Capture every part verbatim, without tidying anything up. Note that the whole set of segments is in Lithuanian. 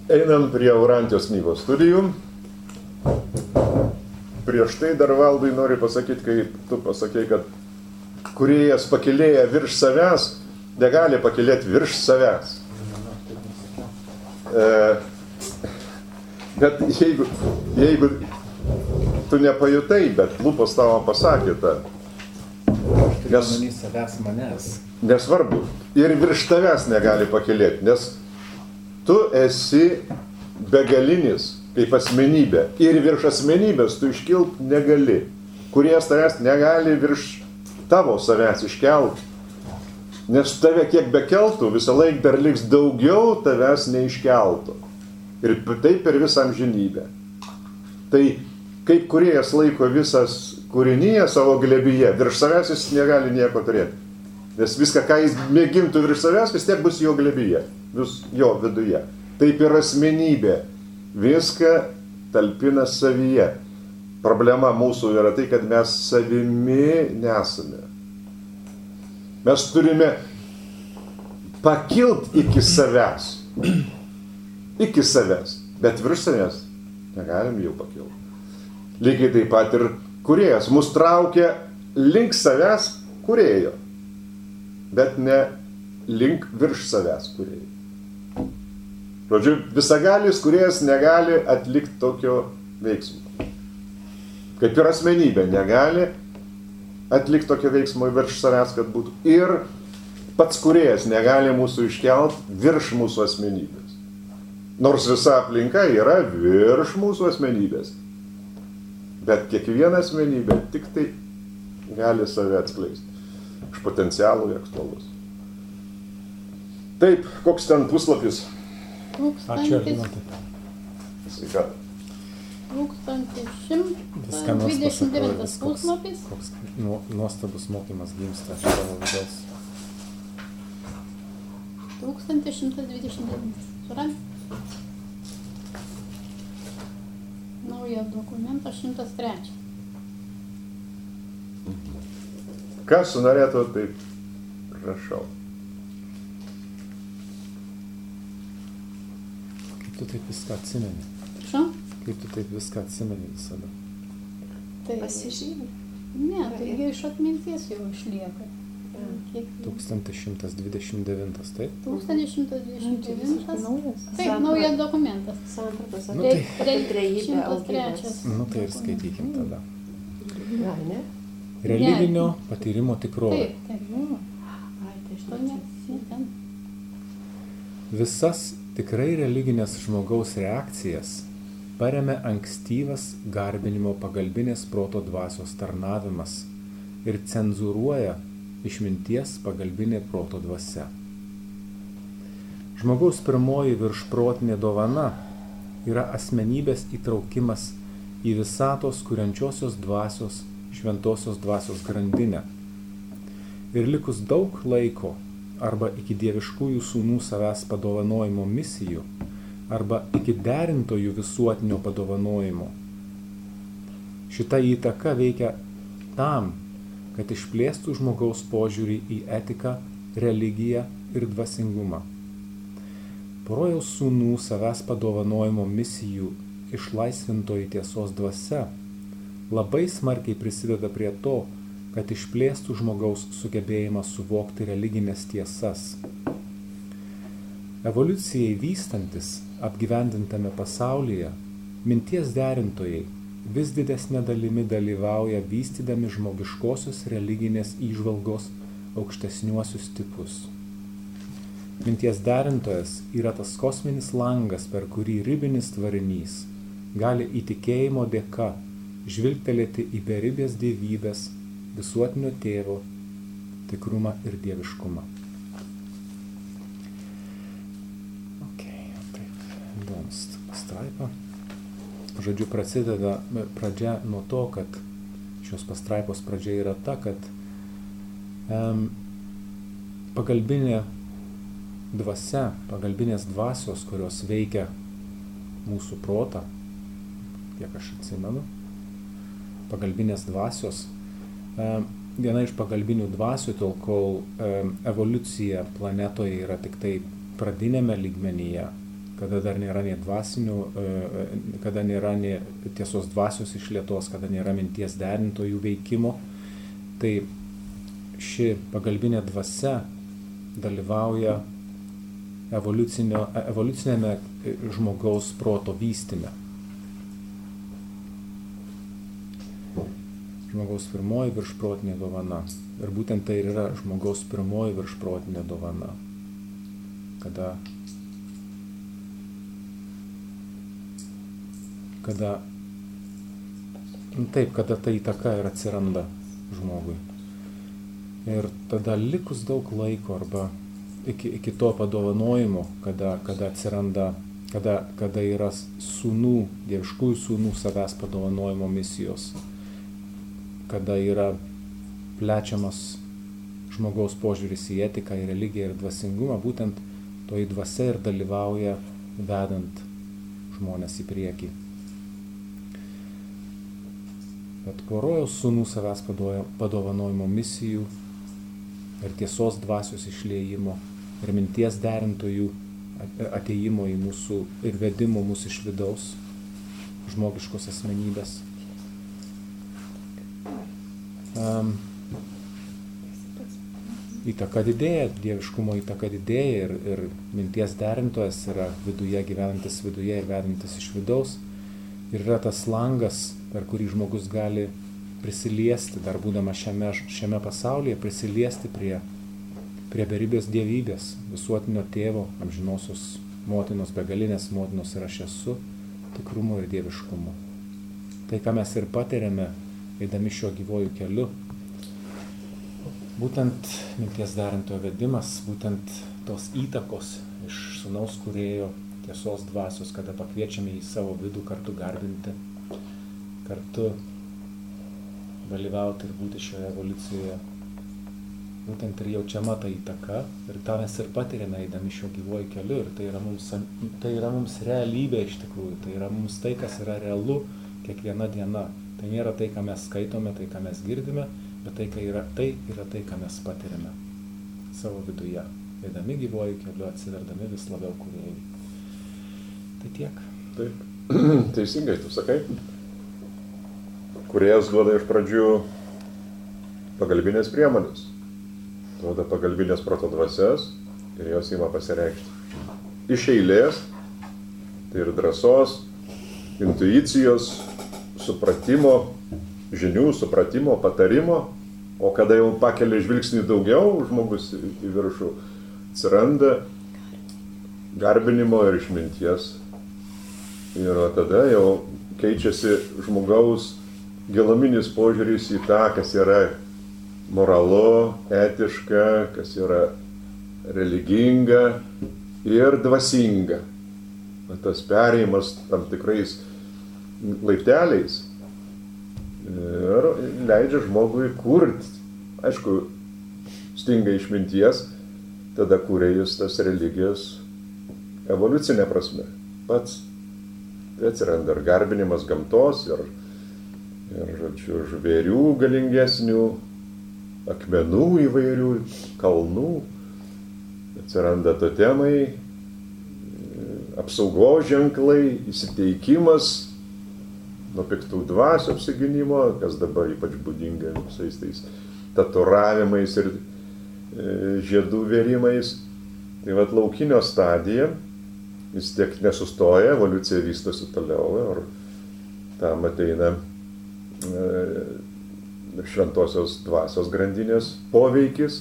Einam prie Aurantijos knygos studijų. Prieš tai dar Valdai noriu pasakyti, kai tu pasakei, kad kūrėjas pakilėja virš savęs, negali pakilėti virš savęs. E, bet jeigu, jeigu tu nepajutai, bet lūpos tavo pasakė tą. Nes, savęs manęs. Nesvarbu. Ir virš tavęs negali pakilėti, nes tu esi begalinis kaip asmenybė. Ir virš asmenybės tu iškilt negali. Kūrėjas tavęs negali virš tavo savęs iškelt. Nes tave kiek bekeltų, visą laiką dar liks daugiau tavęs neiškeltų. Ir taip per visą amžinybę. Tai kaip kūrėjas laiko visas kūrinyje savo glėbyje, virš savęs jis negali nieko turėti. Nes viską, ką jis mėgintų virš savęs, vis tiek bus jo glėbyje, vis jo viduje. Taip ir asmenybė. Viską talpina savyje. Problema mūsų yra tai, kad mes savimi nesame. Mes turime pakilt iki savęs. Iki savęs. Bet virš savęs negalim jau pakilti. Lygiai taip pat ir kūrėjas. Mus traukia link savęs kūrėjo. Bet ne link virš savęs kūrėjo. Žodžiu, visagalis kūrėjas negali atlikti tokio veiksmo. Kaip ir asmenybė negali atlikti tokio veiksmo virš savęs, kad būtų. Ir pats kūrėjas negali mūsų iškelt virš mūsų asmenybės. Nors visa aplinka yra virš mūsų asmenybės. Bet kiekviena asmenybė tik tai gali save atskleisti. Iš potencialų į aktualus. Taip, koks ten puslapis? Ačiū, Arnotai. Sveikata. tūkstantis šimtas dvidešimt devintas puslapis. Koks nuostabus mokymas gimsta savo vidaus. tūkstantis šimtas dvidešimt devintas. Surant? Naujas dokumentas šimtas trečias. Kas norėtų, taip prašau. Kaip tu taip viską atsimeni? Prašau? Kaip tu taip viską atsimeni visada? Tai pasižymi. Ne, tai jau iš atminties jau išlieka. tūkstantis šimtas dvidešimt devintas, taip? tūkstantis šimtas dvidešimt devintas. Naujas. Taip, naujas dokumentas. Sampratos Nu, apie tai- trejybę šimtas augimas. trečias. Nu tai ir skaitykim tada. Gal ne? Religinio patyrimo tikrovė. Taip, taip. Ai, tai aš To ne. ne, ten. Visas tikrai religinės žmogaus reakcijas paremia ankstyvas garbinimo pagalbinės proto dvasios tarnavimas ir cenzūruoja išminties pagalbinė proto dvasia. Žmogaus pirmoji viršprotinė dovana yra asmenybės įtraukimas į visatos kuriančiosios dvasios, šventosios dvasios grandinę. Ir likus daug laiko arba iki dieviškųjų sūnų savęs padovanojimo misijų, arba iki derintojų visuotinio padovanojimo. Šita įtaka veikia tam, kad išplėstų žmogaus požiūrį į etiką, religiją ir dvasingumą. Porojaus sūnų savęs padovanojimo misijų išlaisvintoji tiesos dvasia labai smarkiai prisideda prie to, kad išplėstų žmogaus sugebėjimą suvokti religinės tiesas. Evoliucijai vystantis apgyvendintame pasaulyje, minties derintojai vis didesnė dalimi dalyvauja vystydami žmogiškosios religinės įžvalgos aukštesniuosius tipus. Minties derintojas yra tas kosminis langas, per kurį ribinis tvarinys gali įtikėjimo dėka žvilgtelėti į beribės dievybės, visuotinio tėvo, tikrumą ir dieviškumą. Ok, taip, įdomus pastraipa. Žodžiu, prasideda pradžia nuo to, kad šios pastraipos pradžia yra ta, kad um, pagalbinė dvasia, pagalbinės dvasios, kurios veikia mūsų protą, kiek aš atsimenu, pagalbinės dvasios, um, viena iš pagalbinių dvasių, tol kol um, evoliucija planetoje yra tik tai pradinėme lygmenyje, kada dar nėra nei dvasinių, kada nėra nei tiesos dvasios išlietos, kada nėra minties derintojų veikimo. Tai ši pagalbinė dvasia dalyvauja evoliucinėme žmogaus proto vystyme. Žmogaus pirmoji viršprotinė dovana. Ir būtent tai ir yra žmogaus pirmoji viršprotinė dovana. Kada, kada, taip, kada ta įtaka ir atsiranda žmogui. Ir tada likus daug laiko arba iki, iki to padovanojimo, kada, kada atsiranda, kada, kada yra sūnų, dieviškųjų sūnų savęs padovanojimo misijos, kada yra plečiamas žmogaus požiūris į etiką, į religiją ir dvasingumą, būtent toji dvasia ir dalyvauja vedant žmonės į priekį. Bet po rojaus sūnų savęs padovanojimo misijų ir tiesos dvasios išliejimo ir minties derintojų ateimo į mūsų ir vedimo mūsų iš vidaus žmogiškos asmenybės. Um, įtaka didėja, dieviškumo įtaka didėja ir, ir minties derintojas yra viduje, gyvenantis viduje ir vedantis iš vidaus. Ir yra tas langas, per kurį žmogus gali prisiliesti, dar būdamas šiame, šiame pasaulyje, prisiliesti prie, prie beribės dievybės, visuotinio tėvo, amžinosios motinos, begalinės motinos ir aš esu, tikrumo ir dieviškumo. Tai, ką mes ir patiriame, eidami šiuo gyvojų keliu, būtent minties derintojo vedimas, būtent tos įtakos iš sūnaus kūrėjo tiesos dvasios, kada pakviečiame į savo vidų kartu garbinti, kartu dalyvauti ir būti šioje evoliucijoje. Būtent ir jaučiama ta įtaka ir tą mes ir patiriame eidami šiuo gyvojų keliu ir tai yra mums, tai yra mums realybė iš tikrųjų, tai yra mums tai, kas yra realu kiekviena diena. Tai nėra tai, ką mes skaitome, tai, ką mes girdime, bet tai, yra, tai yra tai, ką mes patiriame savo viduje, eidami gyvojų keliu, atsiverdami vis labiau kūrėjui. Tai tiek. Taip, teisingai tu sakai. Kūrėjas duoda iš pradžių pagalbinės priemonės, duoda pagalbinės proto dvasias ir jos ima pasireikšti. Iš eilės, tai ir drąsos, intuicijos, supratimo, žinių, supratimo, patarimo, o kada jau pakelia žvilgsnį daugiau, žmogus į viršų, atsiranda garbinimo ir išminties. Ir tada jau keičiasi žmogaus giluminis požiūris į tą, kas yra moralu, etiška, kas yra religinga ir dvasinga. Tas perėjimas tam tikrais laipteliais ir leidžia žmogui kurti. Aišku, stinga išminties, tada kūrė jis tas religijas evoliucinė prasme. Pats. Tai atsiranda ir garbinimas gamtos, ir, ir žodžiu, žvėrių galingesnių, akmenų įvairių, kalnų. Atsiranda totemai, apsaugos ženklai, įsiteikimas nuo piktų dvasių apsiginimo, kas dabar ypač būdinga visais tais tatuiravimais ir e, žiedų vėrimais. Tai vat laukinio stadija, jis tiek nesustoja, evoliucija vystosi toliau ir tam ateina e, šventosios dvasios grandinės poveikis,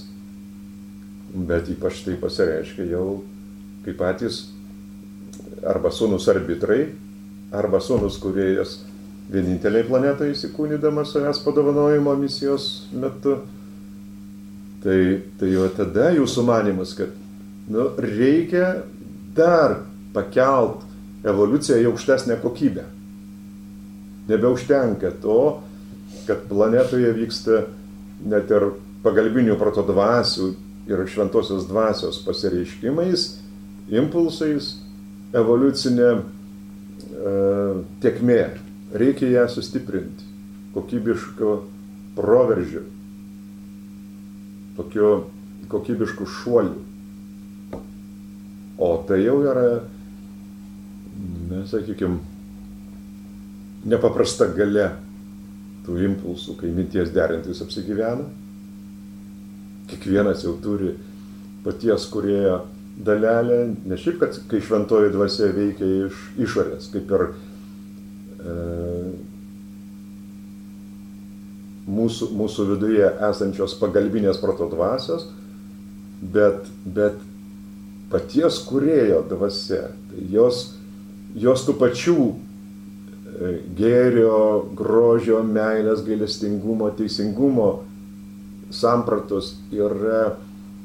bet ypač tai pasireiškia jau kaip patys arba sūnus arbitrai, arba sūnus kūrėjas vieninteliai planetoje įsikūnydamas savęs padovanojimo misijos metu. Tai, tai jau tada jų sumanymas, kad nu, reikia dar pakelt evoliuciją į aukštesnę kokybę. Nebeužtenka to, kad planetoje vyksta net ir pagalbinių protodvasių ir šventosios dvasios pasireiškimais, impulsais, evoliucinė e, tėkmė. Reikia ją sustiprinti, kokybiško proveržio, tokio kokybiškų šuolių. O tai jau yra sakykime, nepaprasta galia tų impulsų, kai minties derintis apsigyvena. Kiekvienas jau turi paties kūrėjo dalelę, ne šiaip, kad kai šventoji dvasia veikia iš išorės, kaip ir e, mūsų, mūsų viduje esančios pagalbinės proto dvasios, bet, bet paties kūrėjo dvasia, tai jos, jos tų pačių gėrio, grožio, meilės, gailestingumo, teisingumo sampratos yra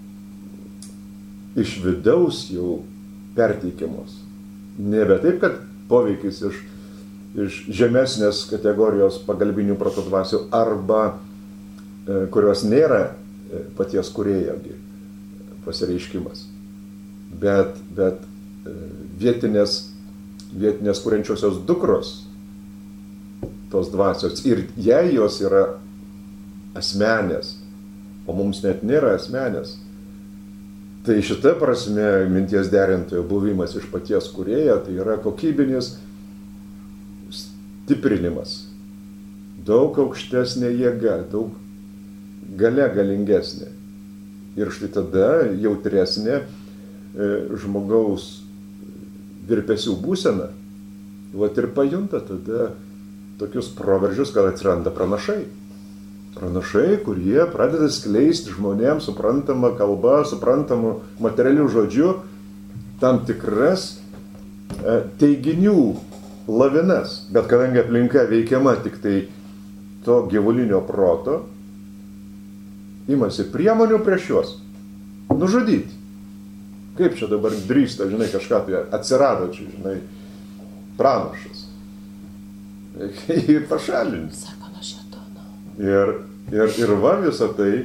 iš vidaus jau perteikiamos. Nebe taip, kad poveikis iš, iš žemesnės kategorijos pagalbinių protodvasių arba e, kurios nėra e, paties kūrėjo pasireiškimas, bet, bet e, vietinės, vietinės kuriančiosios dukros tos dvasios ir jei jos yra asmenės, o mums net nėra asmenės, tai šita prasme minties derintojo buvimas iš paties kūrėjo tai yra kokybinis stiprinimas, daug aukštesnė jėga, daug galia galingesnė. Ir štai tada jautresnė e, žmogaus virpesių būsena, vat ir pajunta tada tokius proveržius, kad atsiranda pranašai. Pranašai, kurie pradeda skleisti žmonėms suprantamą kalbą, suprantamų materialių žodžių, tam tikras e, teiginių lavinas. Bet kadangi aplinka veikiama tik tai to gyvulinio proto, imasi priemonių prieš juos nužudyti. Kaip čia dabar drįsta, žinai, kažką tai atsirado čia, žinai, pranašas. Reikia jį pašalinti. Sako nuo šėtono. Ir, ir, ir va visą tai,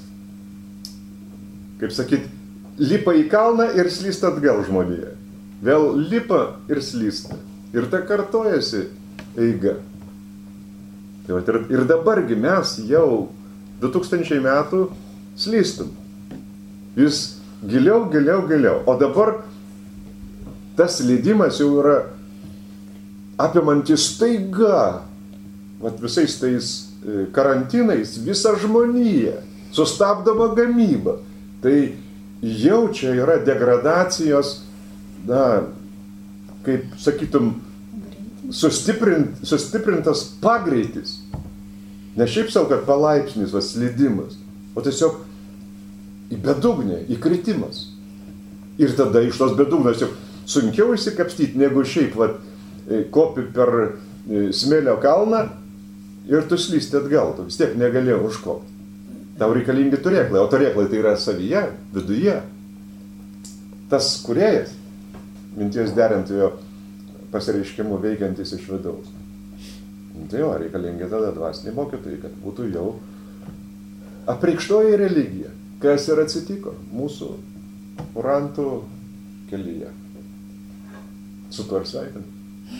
kaip sakyt, lipa į kalną ir slysta atgal žmonėje. Vėl lipa ir slysta. Ir ta kartojasi eiga. Tai va, ir, ir dabargi mes jau du tūkstančiai metų slystum. Vis giliau, giliau, giliau. O dabar tas slydimas jau yra apimantis staiga, vat visais tais karantinais, visą žmoniją, sustabdoma gamyba. Tai jau čia yra degradacijos, na, kaip sakytum, sustiprint, sustiprintas pagreitis. Ne šiaip savo, kad palaipsnis, va, slydimas, o tiesiog į bedugnę, įkritimas. Ir tada iš tos bedugnos jau sunkiau išsikapstyti, negu šiaip, va, kopi per smėlio kalną ir tu slysti atgal, tu vis tiek negalėjau užkopti. Tau reikalingi turėklai, o turėklai tai yra savyje, viduje. Tas kūrėjas, minties derintojo pasireiškimų veikiantis iš vidaus. Tai jo, reikalingi tada dvasiniai mokytojai, kad būtų jau apreikštoji religija, kas ir atsitiko mūsų kurantų kelyje. Su tuo ir sveikinu.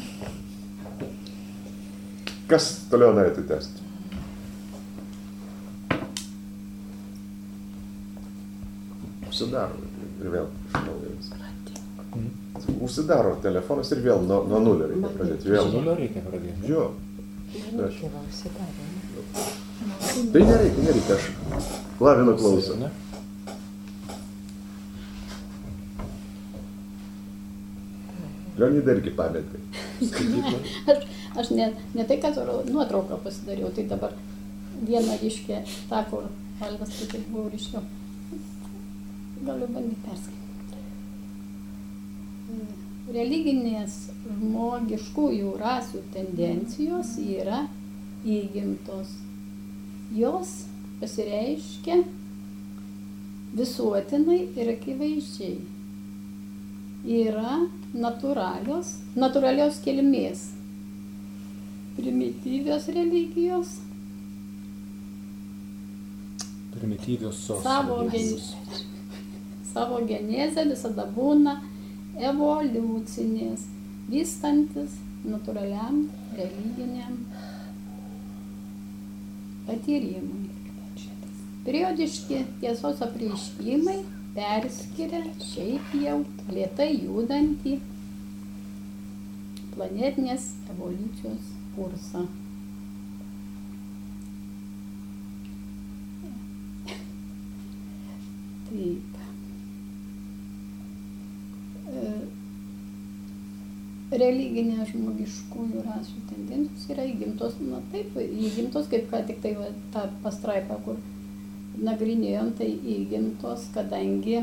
Kas toliau norėtų tęsti? Užsidaro ir vėl iš naujo viską. Užsidaro telefonas ir vėl nuo, nuo nulio reikia pradėti. Vėl. Nuo nulio reikia pradėti. Jo. Aš jau užsidarė. Tai nereikia, nereikia, aš lavinu klausą. Leonida irgi pametkai. Ne, aš, aš ne, ne tai, kad nuotrauką pasidariau, tai dabar vieną ryškę, tą, kur Valdas tai buvo ryškiau. Galiu bandyti perskaityti. Religinės žmogiškųjų rasių tendencijos yra įgimtos. Jos pasireiškia visuotinai ir akivaizdžiai. Yra natūralios, natūralios kilmės, primityvios religijos, primityvios sos savo, religijos. gen, savo genezė visada būna evoliucinės, vystantis natūraliam religiniam patyrimui. Periodiški tiesos apreiškimai perskiria šiaip jau lėtai judantį planetinės evoliucijos kursą. Taip. Religinė žmogiškųjų rasių tendencijos yra įgimtos, na taip, įgimtos, kaip ką tik tai va, tą pastraipą, kur nagrinėjom, tai įgimtos, kadangi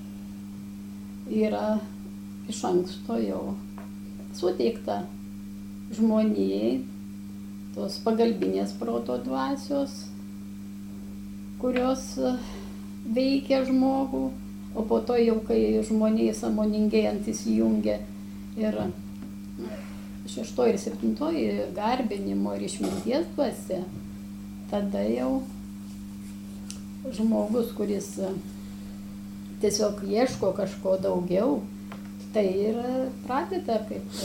yra iš anksto jau suteikta žmonijai tos pagalbinės proto dvasios, kurios veikia žmogų, o po to jau, kai žmonijai sąmoningėjant įsijungia ir šeštoji ir septintoji garbinimo ir išminties dvasia, tada jau žmogus, kuris tiesiog ieško kažko daugiau, tai ir pradeda kaip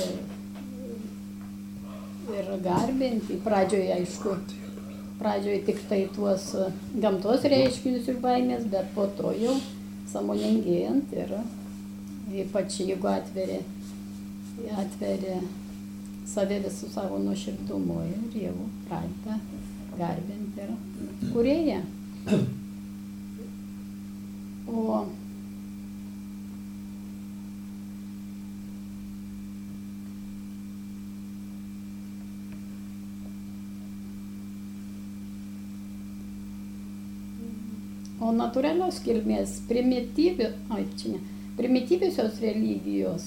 ir garbinti. Pradžioje, aišku, pradžioje tik tai tuos gamtos reiškinius iš baimės, bet po to jau sąmoningėjant ir ypač jeigu atveria, atveria save visų savo nuoširdumu ir jau pradeda garbinti ir kūrėją. O O natūralios kilmės primityvi, ai, čia ne, primityviosios religijos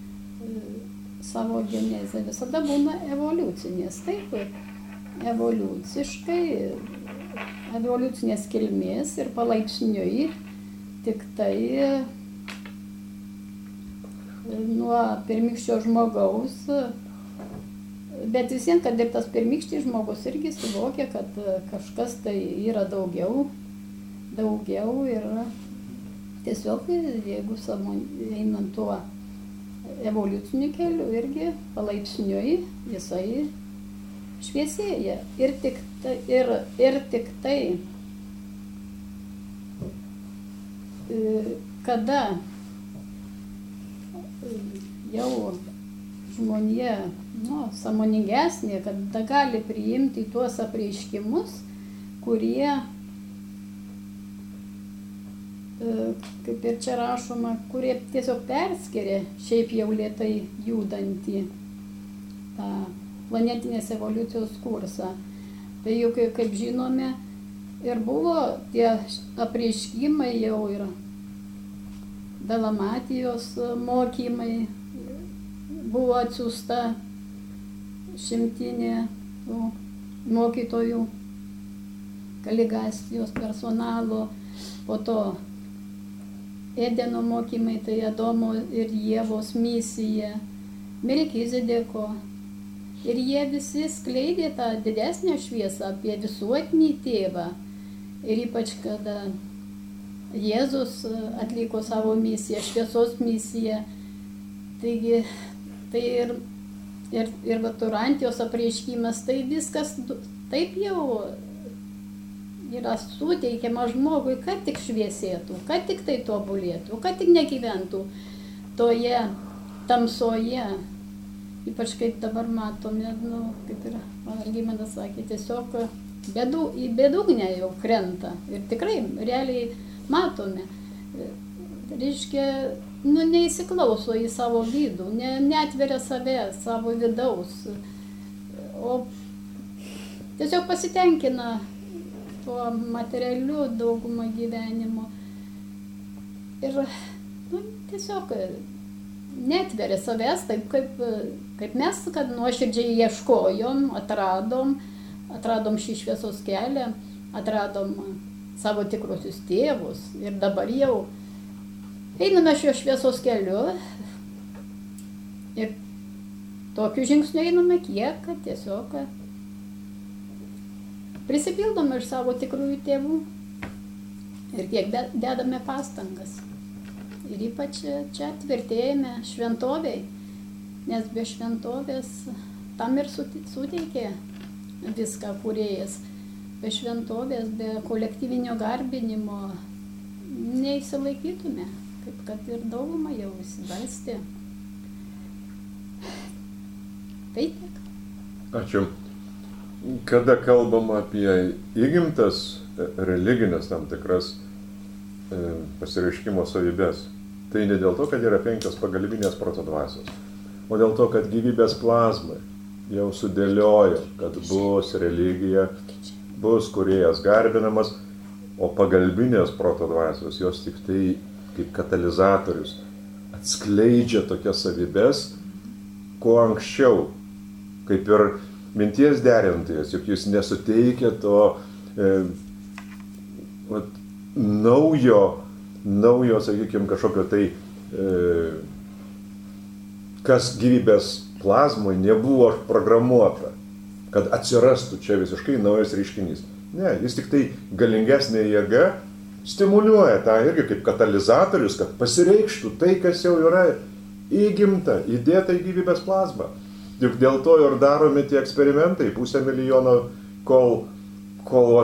savo genezė visada būna evoliucinės. Taip, evoliuciškai, evoliucinės kilmės ir palaipsniui tik tai nuo pirmykščio žmogaus, bet vis vien, kad ir tas pirmykštis žmogus irgi suvokia, kad kažkas tai yra daugiau, daugiau ir tiesiog, jeigu einant tuo evoliuciniu keliu, irgi palaipsniui jisai šviesėja. Ir tik tai, ir, ir tik tai kada jau žmonija, nu, sąmoningesnė, kada gali priimti tuos apreiškimus, kurie, kaip ir čia rašoma, kurie tiesiog perskiria šiaip jau lėtai judantį tą planetinės evoliucijos kursą. Tai jau, kaip žinome, ir buvo tie apreiškimai jau ir Dalamatijos mokymai, buvo atsiųsta šimtinė mokytojų Kaligastijos personalo, po to Edeno mokymai, tai Adomo ir Ievos misija, Melkizedeko. Ir jie visi skleidė tą didesnę šviesą apie visuotinį tėvą. Ir ypač, kada Jėzus atliko savo misiją, šviesos misiją. Taigi, tai ir, ir, ir Vaturantijos apreiškimas, tai viskas taip jau yra suteikiama žmogui, kad tik šviesėtų, kad tik tai tobulėtų, kad tik negyventų toje tamsoje. Ypač kaip dabar matome, nu, kaip ir Algimantas sakė, tiesiog bedų, į bedugnę jau krenta. Ir tikrai, realiai matome. Reiškia, nu, neįsiklauso į savo vidų, ne, neatveria save, savo vidaus. O tiesiog pasitenkina tuo materialiu daugumą gyvenimo. Ir, nu, tiesiog netveria savęs taip, kaip, kaip mes, kad nuoširdžiai ieškojom, atradom, atradom šį šviesos kelią, atradom savo tikrosius tėvus ir dabar jau einame šio šviesos keliu ir tokiu žingsniu einame kiek, kad tiesiog prisipildome iš savo tikrųjų tėvų ir kiek dedame pastangas. Ir ypač čia tvirtėjame šventoviai, nes be šventovės tam ir suteikė viską kūrėjas. Be šventovės, be kolektyvinio garbinimo neįsilaikytume, kaip kad ir dauguma jau įsibarstė. Tai tiek. Ačiū. Kada kalbam apie įgimtas religinės tam tikras e, pasireiškimo savybės, tai ne dėl to, kad yra penkios pagalbinės proto dvasios, o dėl to, kad gyvybės plazmai jau sudėliojo, kad bus religija, bus kūrėjas garbinamas, o pagalbinės proto dvasios, jos tik tai kaip katalizatorius atskleidžia tokias savybės, kuo anksčiau, kaip ir minties derintojas, juk jis nesuteikia to e, vat, naujo, naujo, sakykime, kažkokio tai, e, kas gyvybės plazmoj nebuvo programuota, kad atsirastų čia visiškai naujas reiškinys. Ne, jis tik tai galingesnė jėga stimuliuoja tą irgi kaip katalizatorius, kad pasireikštų tai, kas jau yra įgimta, įdėta į gyvybės plazmą. Juk dėl to ir daromi tie eksperimentai, pusę milijono, kol, kol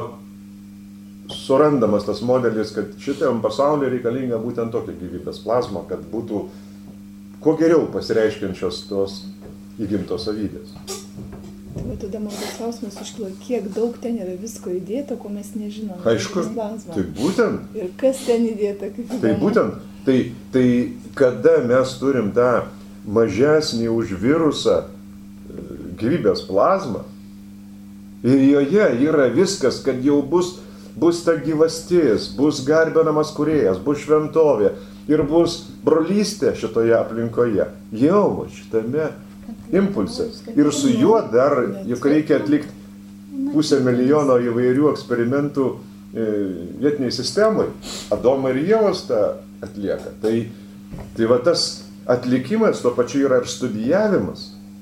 surandamas tas modelis, kad šitam pasaulyje reikalinga būtent tokia gyvybės plazma, kad būtų kuo geriau pasireiškiančios tos įgimtos savybės. Bet tada man tas klausimas iškilo, kiek daug ten yra visko įdėta, ko mes nežinom. Aišku, tai būtent. Ir kas ten įdėta, kaip įdomu. Tai būtent, tai, tai kada mes turim tą mažesnį už virusą gyvybės plazmą ir joje yra viskas, kad jau bus, bus ta gyvastis, bus garbinamas kūrėjas, bus šventovė ir bus brolystė šitoje aplinkoje. Jau šitame impulse. Ir su juo dar, juk reikia atlikti pusę milijono įvairių eksperimentų e, vietiniai sistemai. Adoma ir Ievos tą atlieka. Tai, tai va tas atlikimas, tuo pačiu yra ir studijavimas.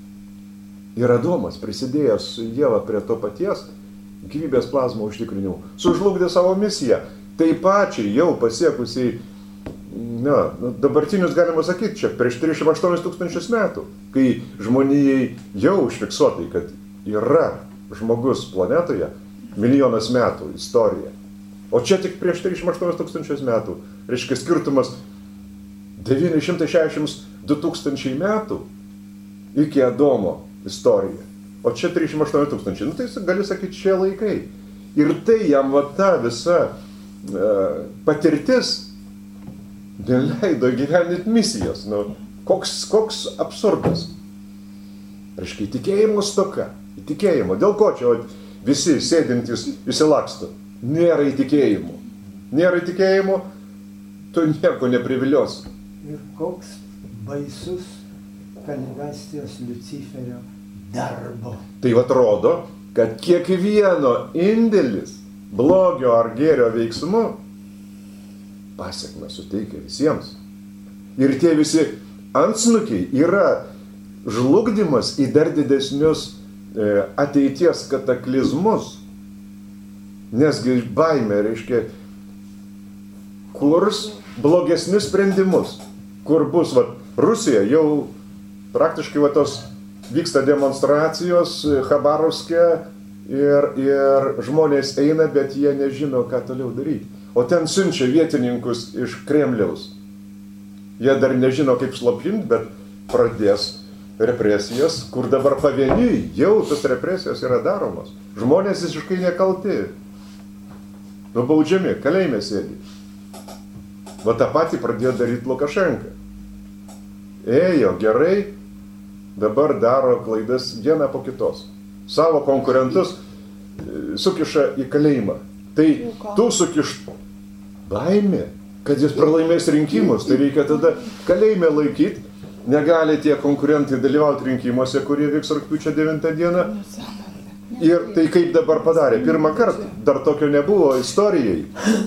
Ir Adomas, prisidėjęs su Ieva prie to paties gyvybės plazmų užtikrinimų, sužlugdė savo misiją. Tai pačiai jau pasiekusiai, na, dabartinius galima sakyti, čia prieš trisdešimt aštuonis tūkstančius metų, kai žmonijai jau užfiksuotai, kad yra žmogus planetoje, milijonas metų istorija. O čia tik prieš trisdešimt aštuonis tūkstančius metų, reiškia skirtumas devyni šimtai šešiasdešimt du tūkstančiai metų iki Adomo istorija. O čia trisdešimt aštuoni tūkstančiai. Nu tai gali sakyti, šie laikai. Ir tai jam va ta visa uh, patirtis neleido gyveninti misijos. Nu, koks, koks absurdas. Reiškia, įtikėjimo stoka. Įtikėjimo. Dėl ko čia visi sėdintys įsilaksto? Nėra įtikėjimo. Nėra įtikėjimo, tu nieko nepriviliosi. Ir koks baisus Kalvestijos Liuciferio darbo. Tai atrodo, kad kiekvieno indėlis blogio ar gėrio veiksmu pasiekmę suteikia visiems. Ir tie visi antsnukiai yra žlugdymas į dar didesnius e, ateities kataklizmus. Nesgi baimė reiškia kurs blogesnius sprendimus. Kur bus, va, Rusija jau praktiškai va tos vyksta demonstracijos Chabarovske ir, ir žmonės eina, bet jie nežino, ką toliau daryti. O ten siunčia vietininkus iš Kremliaus. Jie dar nežino, kaip slopinti, bet pradės represijas, kur dabar pavieniui jau tas represijos yra daromos. Žmonės visiškai nekalti. Nubaudžiami, kalėjime sėdi. Va tą patį pradėjo daryti Lukašenka. Ėjo gerai, dabar daro klaidas vieną po kitos. Savo konkurentus sukiša į kalėjimą. Tai tu sukiš baimė, kad jis pralaimės rinkimus. Tai reikia tada kalėjime laikyti. Negali tie konkurentai dalyvauti rinkimuose, kurie vyks rugpjūčio devintą dieną. Ir tai kaip dabar padarė. Pirmą kartą, dar tokio nebuvo istorijai.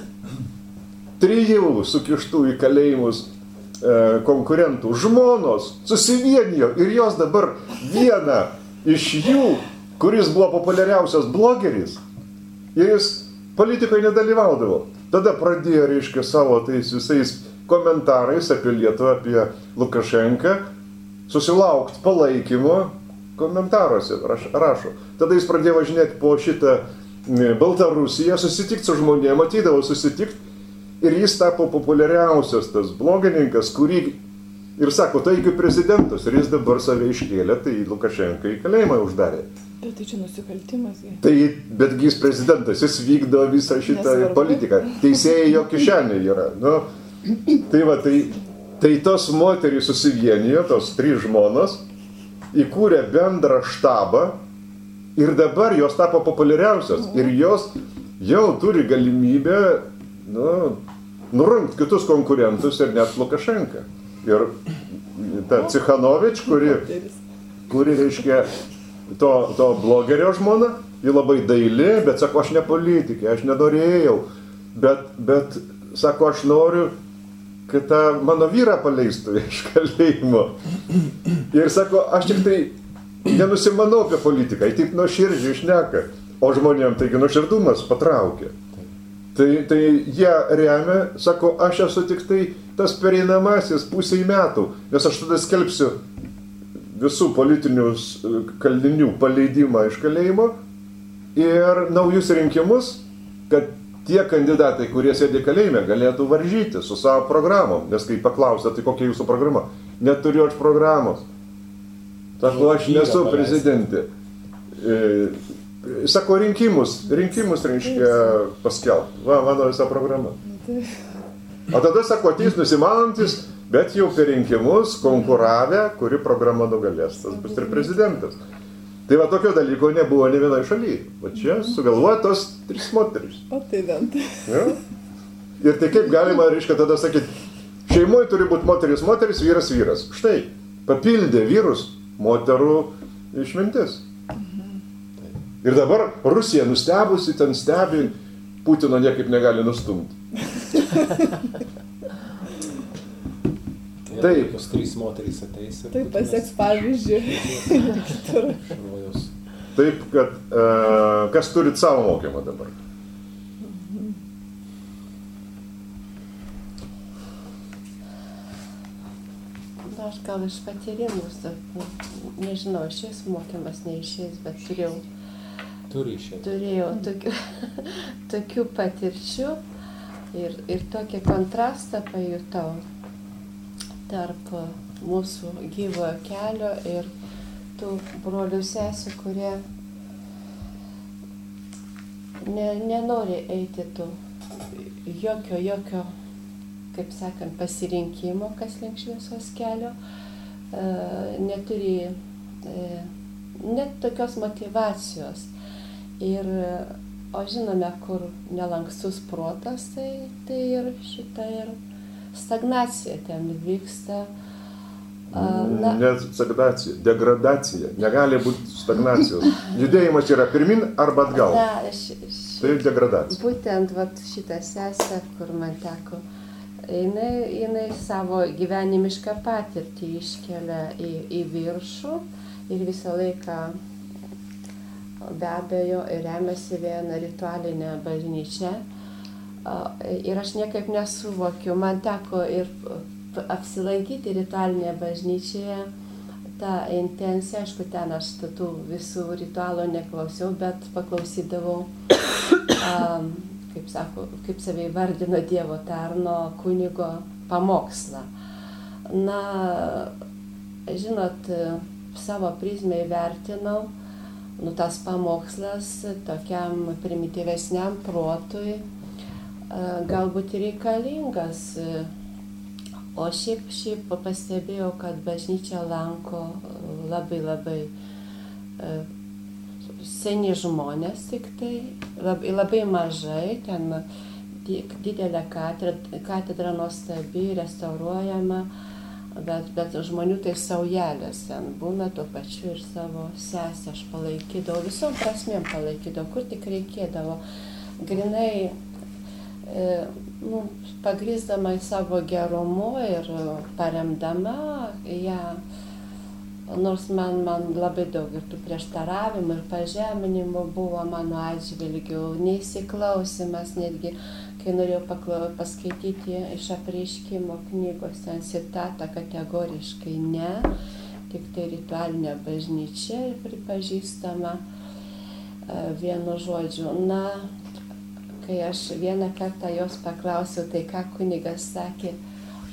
Trijų sukištų į kalėjimus konkurentų žmonos susivienijo ir jos dabar vieną iš jų, kuris buvo populiariausias blogeris, ir jis politikoje nedalyvaudavo. Tada pradėjo, reiškia, savo tais visais komentarais apie Lietuvą, apie Lukašenką, susilaukti palaikymo komentaruose, rašo. Tada jis pradėjo važinėti po šitą Baltarusiją, susitikti su žmonėm, matydavo susitikti. Ir jis tapo populiariausias tas blogininkas, kurį Ir sako, taigi prezidentas, ir jis dabar save iškėlė, tai Lukašenką į kalėjimą uždarė. Bet tai čia nusikaltimas. Tai, betgi jis prezidentas, jis vykdo visą šitą Nesvarbu. politiką. Teisėjai jo kišenė yra. Nu, tai va, tai, tai tos moterys susivienijo, tos trys žmonos, įkūrė bendrą štabą ir dabar jos tapo populiariausios. Ir jos jau turi galimybę nu, nurungti kitus konkurentus ir net Lukašenką. Ir ta Cichanovič, kuri, kuri reiškia to, to blogerio žmona, ji labai daili, bet sako, aš ne politikė, aš nenorėjau, bet, bet sako, aš noriu, kad tą mano vyrą paleistų iš kalėjimo. Ir sako, aš tik tai nenusimanau apie politiką, ji taip nuoširdžiai šneka, o žmonėm taigi nuoširdumas patraukia. Tai, tai jie remia, sako, aš esu tik tai tas pereinamasis pusiai metų, nes aš tada skelbsiu visų politinių kalinių paleidimą iš kalėjimo ir naujus rinkimus, kad tie kandidatai, kurie sėdi kalėjime, galėtų varžyti su savo programom. Nes kai paklausė, tai kokia jūsų programa? Neturiu aš programos. Sako, aš nesu prezidentė. E, sako, rinkimus, rinkimus reiškia paskelbti. Va, mano visa programa. O tada, sako, ateis nusimanantis, bet jau per rinkimus konkuravę, kuri programa nugalės. Tas bus ir prezidentas. Tai va, tokio dalyko nebuvo ne vienoje šalyje. Va čia sugalvoja tos trys moterys. O tai bent. Ja? Ir tai kaip galima, reiškia, tada sakyti, šeimoje turi būti moteris, moteris, vyras, vyras. Štai, papildė vyrus moterų išmintis. Ir dabar Rusija nustebusi, ten stebi, Putino niekaip negali nustumti. Taip. Tos trys moterys ateis ir... Taip pasieks pavyzdžių. Taip, kad uh, kas turit savo mokymą dabar? Na, aš gal iš patyrimus, nežinau, išės mokymas neišės, bet turėjau, Turi išėti. turėjau tokių, tokių patirčių ir, ir tokį kontrastą pajutau tarp mūsų gyvojo kelio ir tų brolių sesių, kurie ne, nenori eiti tų jokio, jokio, kaip sakant, pasirinkimo, kas link šviesos kelio, e, neturi e, net tokios motyvacijos. Ir, o žinome, kur nelankstus protas, tai, tai ir šitą ir stagnacija ten vyksta. Na, ne stagnacija, degradacija. Negali būti stagnacijos. Judėjimas yra pirmin arba atgal. Na, š, š, Tai degradacija. Būtent vat, šitą sesę, kur man teko, jinai, jinai savo gyvenimišką patirtį iškelia į, į viršų ir visą laiką be abejo remiasi vieną ritualinę bažnyčią. Ir aš niekaip nesuvokiu, man teko ir apsilankyti ritualinėje bažnyčioje, tą intenciją, aišku, ten aš tų visų ritualų neklausiau, bet paklausydavau, um, kaip sako, kaip save įvardino Dievo tarno kunigo pamokslą. Na, žinot, savo prizmę įvertinau, nu, tas pamokslas tokiam primityvesniam protui galbūt reikalingas, o šiaip, šiaip pastebėjau, kad bažnyčia lanko labai labai seni žmonės tik tai, labai, labai mažai, ten didelė katedra, katedra nuostabi, restauruojama, bet, bet žmonių tai saujelės ten būna, tuo pačiu ir savo sesę aš palaikydavau, visom prasmėm palaikydavau, kur tik reikėdavo, grinai E, nu, pagrįsdama į savo gerumu ir paremdama ją, nors man, man labai daug ir tų prieštaravimų ir pažeminimų buvo mano atžvilgių, neįsiklausimas netgi, kai norėjau paklau, paskaityti iš apreiškimo knygos, ten citatą kategoriškai ne, tik tai ritualinė bažnyčia pripažįstama vienu žodžiu. Na, kai aš vieną kartą jos paklausiau, tai ką kunigas sakė,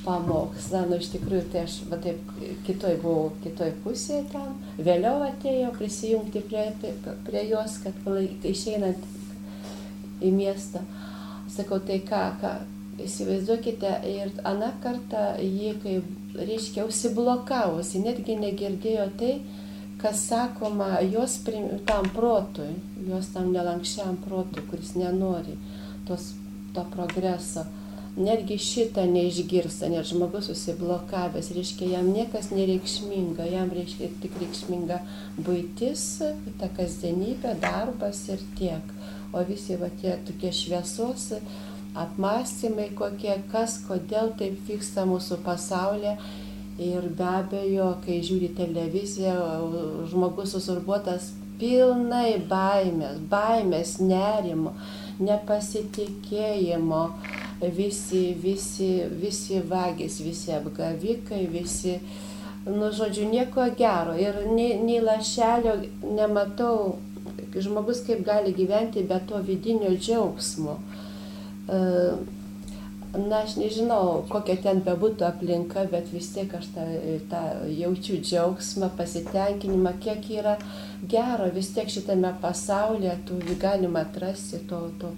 pamokslą, nu iš tikrųjų tai aš va taip kitoj buvau, kitoj pusėje ten, vėliau atėjo prisijungti prie, prie, prie jos, kad išeinant į miestą. Sakau, tai ką, ką, įsivaizduokite, ir aną kartą jį kaip, reiškia, užsiblokavusi, netgi negirdėjo tai, kas sakoma jos prim, tam protui, jos tam nelankščiam protui, kuris nenori tos, to progreso. Netgi šitą neišgirsta, net žmogus susiblokavęs, reiškia, jam niekas nereikšminga, jam reiškia tik reikšminga buitis, ta kasdienybė, darbas ir tiek. O visi va tie tokie šviesos apmąstymai kokie, kas, kodėl taip vyksta mūsų pasaulyje. Ir be abejo, kai žiūri televiziją, žmogus susurbuotas pilnai baimės, baimės, nerimo, nepasitikėjimo. Visi, visi, visi vagis, visi apgavikai, visi, nu, žodžiu, nieko gero. Ir nei, nei lašelio nematau, žmogus kaip gali gyventi be to vidinio džiaugsmo. Na, aš nežinau, kokia ten bebūtų aplinka, bet vis tiek aš tą, tą jaučiu džiaugsmą, pasitenkinimą, kiek yra gero, vis tiek šitame pasaulyje tu galima atrasti to, to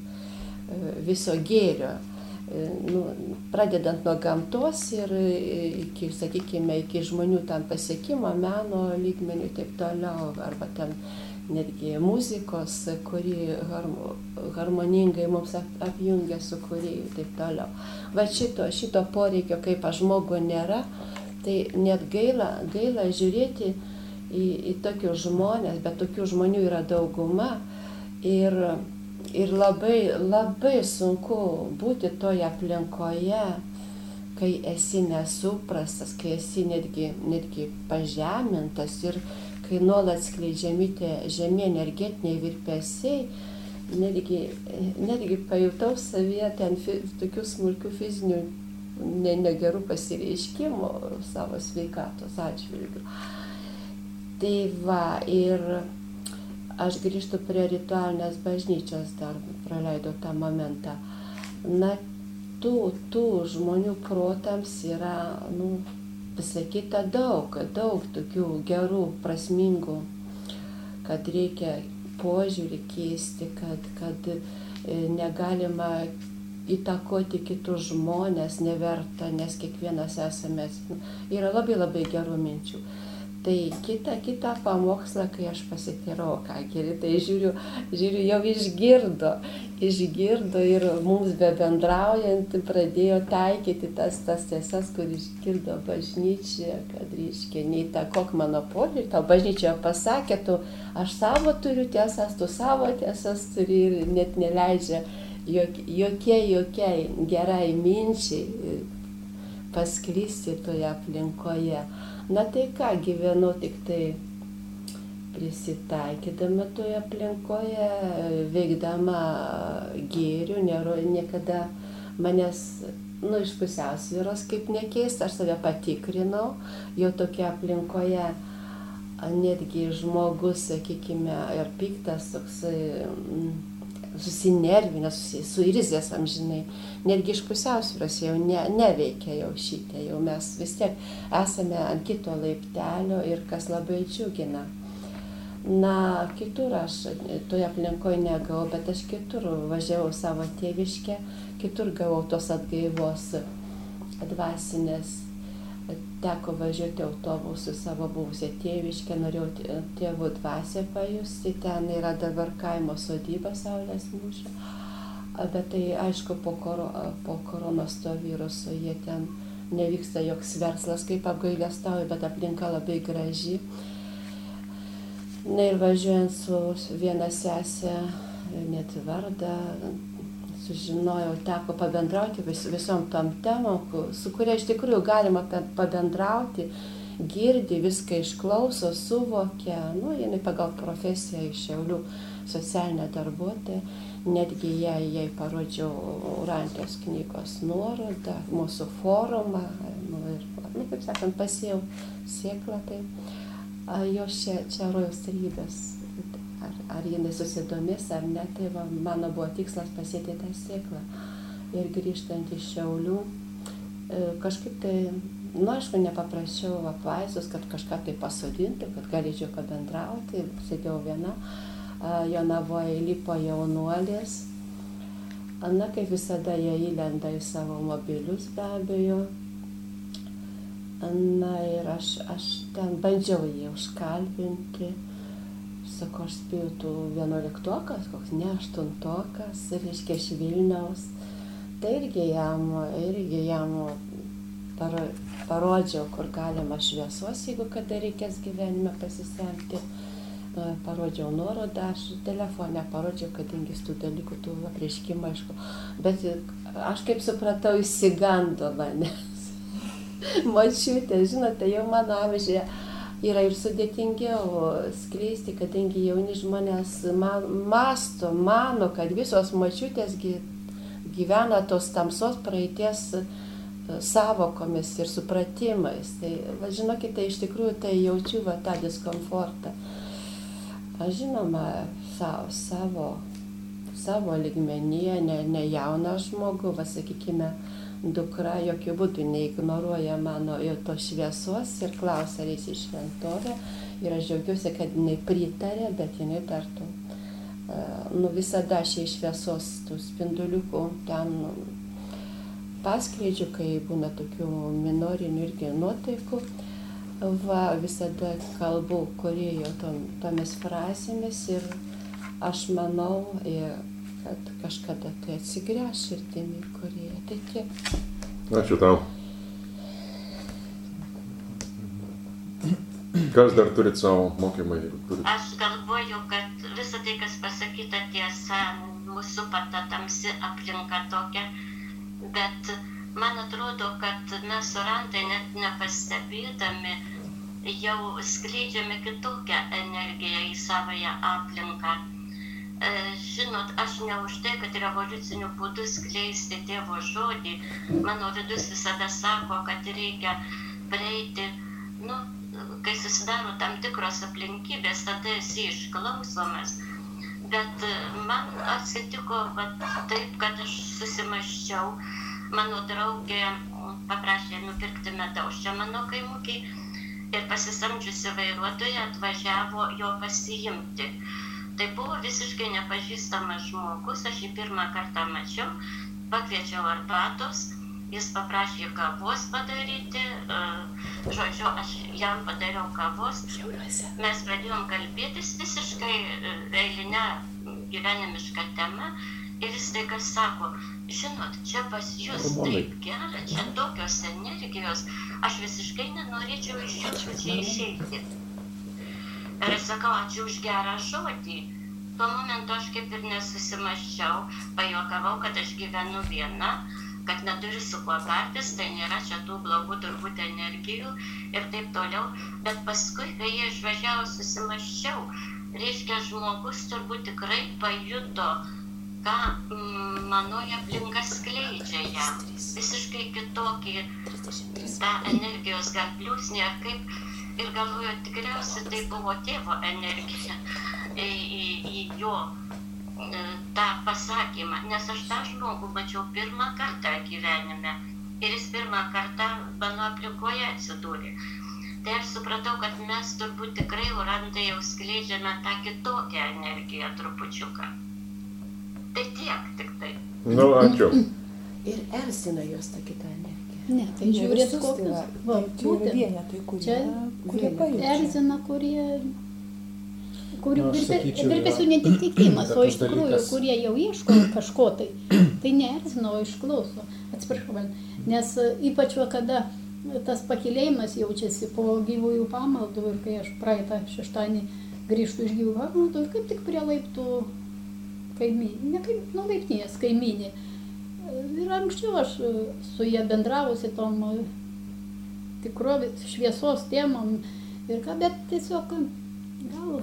viso gėrio. Nu, pradedant nuo gamtos ir iki, sakykime, iki žmonių tam pasiekimo, meno lygmenių ir taip toliau, arba ten netgi muzikos, kuri harmoningai mums apjungia su kuri ir taip toliau. Va šito, šito poreikio, kaip žmogų nėra, tai net gaila, gaila žiūrėti į, į tokius žmonės, bet tokių žmonių yra dauguma ir Ir labai, labai sunku būti toje aplinkoje, kai esi nesuprastas, kai esi netgi, netgi pažemintas ir kai nuolat skleidžiami tie žemi energetiniai virpesiai, netgi, netgi pajutau savyje ten fi, tokių smulkių fizinių ne, negerų pasireiškimų savo sveikatos atžvilgių. Tai va, ir aš grįžtu prie ritualinės bažnyčios, dar praleidau tą momentą. Na, tų, tų žmonių protams yra, nu, pasakyta daug, daug tokių gerų, prasmingų, kad reikia požiūrį keisti, kad, kad negalima įtakoti kitus žmonės, neverta, nes kiekvienas esame, yra labai labai gerų minčių. Tai kitą, kitą pamokslą, kai aš pasiteirau, ką geri, tai žiūriu, žiūriu, jau išgirdo, išgirdo ir mums bebendraujant pradėjo taikyti tas, tas tiesas, kur išgirdo bažnyčia, kad reiškia, neįtakok mano požiūrį, tau bažnyčia pasakė, tu, aš savo turiu tiesas, tu savo tiesas turi ir net neleidžia jok, jokie, jokiai gerai minčiai pasklisti toje aplinkoje. Na tai ką, gyvenu tik tai prisitaikydama toje aplinkoje, veikdama gėrių, nėra niekada manęs, nu, iš pusiausvyros kaip nekeista, aš save patikrinau, jau tokia aplinkoje netgi žmogus, sakykime, ir piktas, toksai susinervinęs, suirzęs amžinai, netgi iš pusiausvyros jau ne, neveikia jau šitie, jau mes vis tiek esame ant kito laiptelio ir kas labai džiugina. Na, kitur aš toje aplinkoje negavau, bet aš kitur važiavau savo tėviškę, kitur gavau tos atgaivos dvasinės. Teko važiuoti autobusu savo buvusią tėviškę, norėjau tėvų dvasią pajusti, ten yra dabar kaimo sodyba Saulės mūšio, bet tai aišku po, koro, po koronos to viruso jie ten nevyksta joks verslas, kaip apgailestauju, bet aplinka labai graži. Na ir važiuojant su viena sesė, net vardą, sužinojau, teko pabendrauti vis, visom tom temom, su kuria iš tikrųjų galima pabendrauti, girdi, viską išklauso, suvokia, nu, jinai pagal profesiją iš Šiaulių socialinė darbuotoja, netgi jai, jai parodžiau Urantijos knygos nuorodą, mūsų forumą, nu, ir, nu, kaip sakant, pasėjau sėklą, tai jos čia, čia Rojaus Trybės. Ar, ar jinai susidomės ar ne, tai va, mano buvo tikslas pasėti tą sėklą. Ir grįžtant iš Šiaulių, kažkaip tai, nu, aišku, nepaprašiau apvaizdos, kad kažką tai pasodintų, kad galėčiau pabendrauti. Sėdėjau viena, Jonavoje lipo jaunuolis. Na, kaip visada, jie įlenda į savo mobilius, be abejo. Na, ir aš, aš ten bandžiau jį užkalbinti. Sakau, aš spėjau, tu vienuoliktokas, koks ne aštuntokas, reiškia iš Vilniaus. Tai irgi jam, irgi jam paro, parodžiau, kur galima šviesos, jeigu kada reikės gyvenime pasisemti. Parodžiau nuorodą, aš telefonę parodžiau, kadangi tų dalykų, tų apreiškimų, aišku. Bet aš kaip supratau, įsigando manęs. Močiutė, žinote, jau mano amžiuje yra ir sudėtingiau skleisti, kadangi jauni žmonės masto, mano, kad visos močiutės gyvena tos tamsos praeities savokomis ir supratimais. Tai, va, žinokite, iš tikrųjų tai jaučiu va, tą diskomfortą. Aš žinoma, savo, savo, savo lygmenyje, ne, ne jauną žmogų, va, sakykime, dukra jokių būdų neignoruoja mano jau to šviesos ir klausia, ar eisi į šventovę. Ir aš džiaugiuosi, kad jinai pritarė, bet jinai dar tų, nu, visada aš į šviesos tų spinduliukų ten paskleidžiu, kai būna tokių minorinių irgi nuotaikų. Va, visada kalbu kūrėjo tom, tomis frazėmis ir aš manau, kad kažkada tai atsigręš širdimi kūrėjo. Tai tiek. Ačiū tau. Kas dar turit savo mokymą, jeigu turit? Aš galvoju, kad visą tai, kas pasakyta tiesa, mūsų pata tamsi aplinka tokia, bet man atrodo, kad mes orantai net nepastebėdami jau skleidžiame kitokią energiją į savąją aplinką. Žinot, aš ne už tai, kad revoliuciniu būdu skleisti Dievo žodį. Mano vidus visada sako, kad reikia praeiti, nu, kai susidaro tam tikros aplinkybės, tada esi išklausomas. Bet man atsitiko va, taip, kad aš susimąsčiau. Mano draugė paprašė nupirkti medaus čia mano kaimukiai ir pasisamdžiusi vairuotoją atvažiavo jo pasiimti. Tai buvo visiškai nepažįstamas žmogus, aš jį pirmą kartą mačiau, pakviečiau arbatos, jis paprašė kavos padaryti, žodžiu, aš jam padariau kavos, mes pradėjom kalbėtis visiškai eilinę gyvenimišką temą ir jis staiga sako, žinot, čia pas jūs taip gera, čia tokios energijos, aš visiškai nenorėčiau iš jūsų čia išeiti. Ir aš sakau, ačiū už gerą žodį. Tuo momentu aš kaip ir nesusimaščiau, pajuokavau, kad aš gyvenu viena, kad neturiu su kuo bartis, tai nėra čia tų blogų turbūt energijų ir taip toliau. Bet paskui, kai jie išvažiavo, susimaščiau, reiškia, žmogus turbūt tikrai pajuto, ką manoje aplinka skleidžia jam. Visiškai kitokį tą energijos gal pliūsnį ar kaip. Ir galvoju, tikriausiai tai buvo tėvo energija į, į, į jo tą pasakymą. Nes aš tą žmogų mačiau pirmą kartą gyvenime. Ir jis pirmą kartą mano aplinkoje atsidūrė. Tai aš supratau, kad mes turbūt tikrai orantai jau skleidžiame tą kitokią energiją trupučiuką. Tai tiek tik tai. Nu, ačiū. Ir erzina jos tą kitą energiją. Ne, tai žiūrėt kokius. Va, Čia yra vienetai, kurie, čia kurie pajaučia. erzina, kurie, kurių Nu, aš sakyčiau, virpesių yra- netitikimas, o iš tas tikrųjų, dalykas- kurie jau ieško kažko tai, tai neerzina, o išklauso. Atsiprašau, Val. Nes e, ypač va, kada tas pakilėjimas jaučiasi po gyvųjų pamaldų ir kai aš praeitą šeštadienį grįžtu iš gyvųjų pamaldų, kaip tik prie laiptų kaimynė, ne kaip, nu laiptinės kaimynė. Ir anksčiau aš su jie bendravusi tom tikrovės šviesos temom ir ką, bet tiesiog gal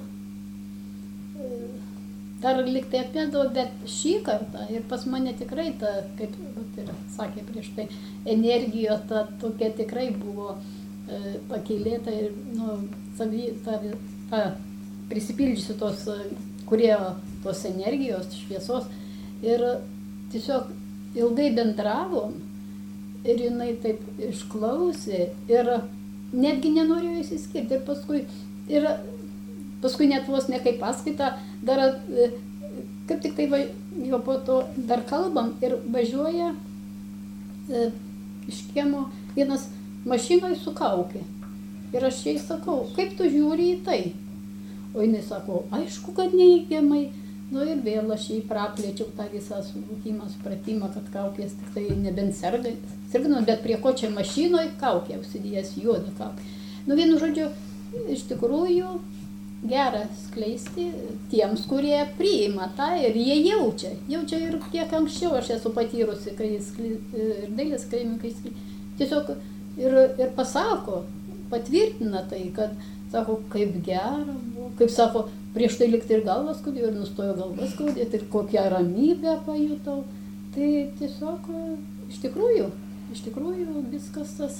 dar liktai apėdavo, bet šį kartą ir pas mane tikrai ta, kaip vat, ir sakė prieš tai, energija ta tokia tikrai buvo e, pakylėta ir nu, savy, ta, ta prisipildžiusi tos, kurie tos energijos, šviesos ir tiesiog ilgai bendravom ir jinai taip išklausė ir netgi nenorėjo įsiskirti. Ir paskui, ir paskui net vos ne kaip paskaita, dar e, kaip tik tai va, jo po to dar kalbam ir važiuoja e, iš kiemo vienas mašinoje su kaukė. Ir aš jai sakau, kaip tu žiūri į tai? O jinai sako, aišku, kad neigiamai. Nu ir vėl aš jai praplėčiau tą visą suvokimą, supratimą, kad kaukės tik tai nebent serga, sergino, bet prie ko čia mašinoje kaukė, užsidėjęs juodą kaukę. Nu vienu žodžiu, iš tikrųjų gera skleisti tiems, kurie priima tą ir jie jaučia. Jaučia ir kiek anksčiau aš esu patyrusi, kai skli, ir dailės akademikai tiesiog ir, ir pasako, patvirtina tai, kad sako, kaip gera buvo, kaip sako, prieš tai likti ir galvas skaudėjo, ir nustojo galvas skaudėti, ir kokią ramybę pajutau. Tai tiesiog iš tikrųjų, iš tikrųjų viskas tas.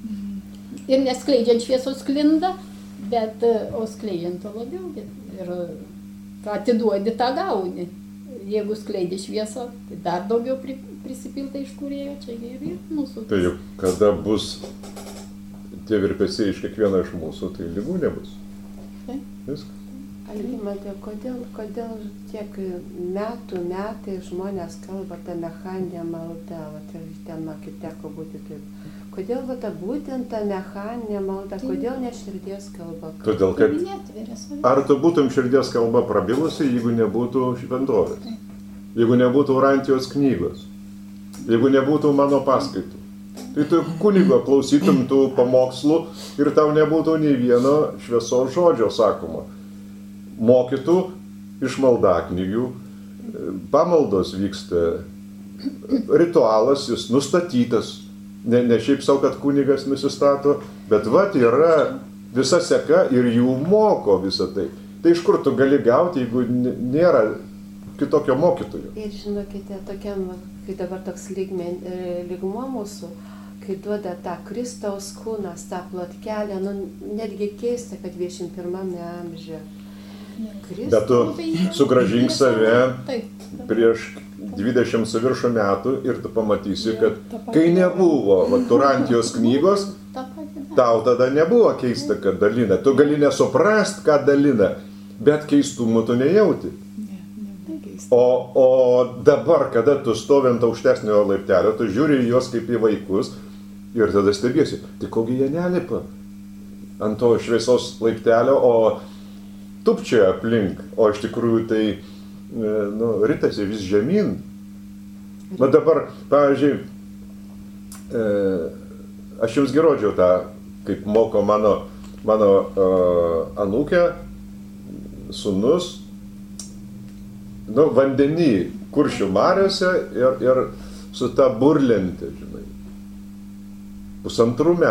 Ir neskleidžiant šviesos sklinda, bet o skleidžiant to labiau. Ir ką atiduodi, tą gauni. Jeigu skleidi šviesą, tai dar daugiau prisipilta iš kūrėjo, čia ir mūsų. Tai juk kada bus tie virpesiai iš kiekvieno iš mūsų, tai ligų nebus. Tai? Viskas. Algimante, kodėl, kodėl tiek metų, metai žmonės kalba tą mechaninę maldą, vat, ir ten man kaip teko būti taip. Kodėl va, ta būtent ta mechaninė malda, kodėl ne širdies kalba? Todėl, kad ar tu būtum širdies kalba prabilusi, jeigu nebūtų šventovės, jeigu nebūtų Urantijos knygos, jeigu nebūtų mano paskaitų. Tai tu kunigo klausytum tų pamokslų ir tau nebūtų nei vieno šviesos žodžio sakoma. Mokytų iš maldaknygių, pamaldos vyksta, ritualas jis nustatytas, ne, ne šiaip savo, kad kunigas nusistato, bet vat yra visa seka ir jų moko visą tai. Tai iš kur tu gali gauti, jeigu nėra kitokio mokytojo? Ir žinokite, tokiam, kai dabar toks lygmen, lygmuo mūsų, kai duoda tą Kristaus kūnas, tą plotkelę, nu, netgi keista, kad dvidešimt pirmame amžiuje. Bet tu sugrąžink save prieš dvidešimt su viršų metų ir tu pamatysi, kad kai nebuvo Urantijos knygos, tau tada nebuvo keista, kad dalina. Tu gali nesuprast, ką dalina, bet keistumų tu nejauti. O, o dabar, kada tu stovi ant aukštesnio laiptelio, tu žiūri juos kaip į vaikus ir tada stebiesi, tai kogi jie nelipa ant to šviesos laiptelio, o tupčioje aplink, o iš tikrųjų tai nu, ritasi vis žemyn. Na dabar, pavyzdžiui, e, aš jums gerodžiau tą, kaip moko mano, mano uh, anūkė, sūnus, nu, vandenį Kuršių mariose ir, ir su ta burlente, žinai, pusantrų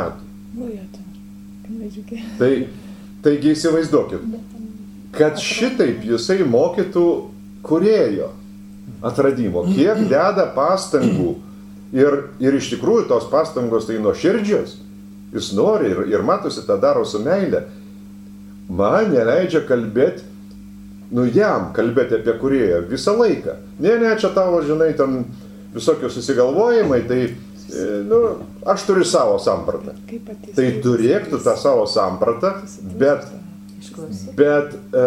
metų. Tai, taigi įsivaizduokit, kad šitaip jisai mokytų kūrėjo atradimo, kiek deda pastangų ir, ir iš tikrųjų tos pastangos tai nuoširdžios, jis nori ir, ir matosi tą daro su meile. Man neleidžia kalbėti, nu jam kalbėti apie kūrėją visą laiką. Ne, ne, čia tavo, žinai, ten visokios susigalvojimai, tai, nu, aš turiu savo sampratą. Tai turėk tu tą savo sampratą, bet Bet e,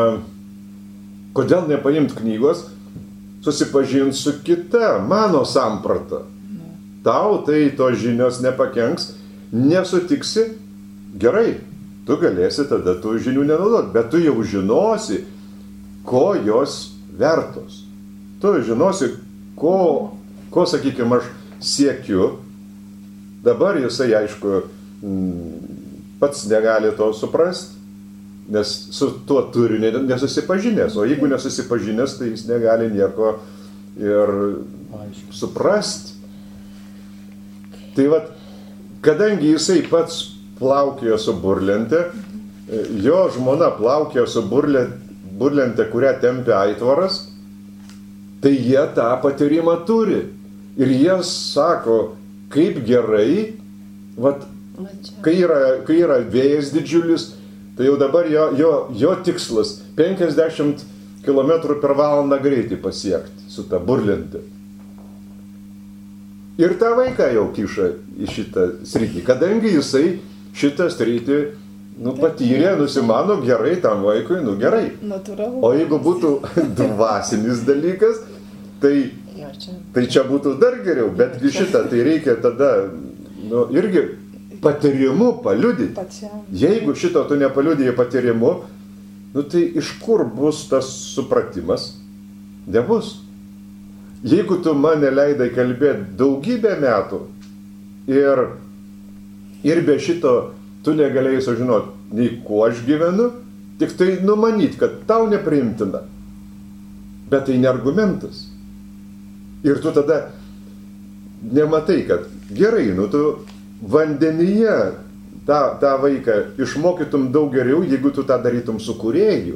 kodėl nepaimt knygos, susipažint su kita, mano samprata. Tau tai tos žinios nepakenks, nesutiksi, gerai, tu galėsi tada tų žinių nenaudoti, bet tu jau žinosi, ko jos vertos. Tu žinosi, ko, ko sakykime, aš siekiu. Dabar jisai, aišku, pats negali to suprasti, nes su tuo turiniu nesusipažinęs, o jeigu nesusipažinęs, tai jis negali nieko ir suprasti. Tai vat, kadangi jisai pats plaukėjo su burlente, jo žmona plaukėjo su burlente, kurią tempė aitvaras, tai jie tą patyrimą turi. Ir jie sako, kaip gerai, vat, kai yra, kai yra vėjas didžiulis, tai jau dabar jo, jo, jo tikslas penkiasdešimt kilometrų per valandą greitį pasiekti su ta burlente. ir tą vaiką jau kiša į šitą sritį, kadangi jisai šitą sritį nu, patyrė, nusimano gerai tam vaikui, nu gerai. Natūralu. O jeigu būtų dvasinis dalykas, tai, tai čia būtų dar geriau, betgi šitą tai reikia tada nu, irgi patyrimu paliudyti. Pačiam. Jeigu šito tu nepaliudėjai patyrimu, nu tai iš kur bus tas supratimas? Nebus. Jeigu tu mane leidai kalbėti daugybę metų ir, ir be šito tu negalėjai sužinoti, nei kuo aš gyvenu, tik tai numanyti, kad tau nepriimtina. Bet tai ne argumentas. Ir tu tada nematai, kad gerai, nu tu vandenyje tą, tą vaiką išmokytum daug geriau, jeigu tu tą darytum su kūrėju.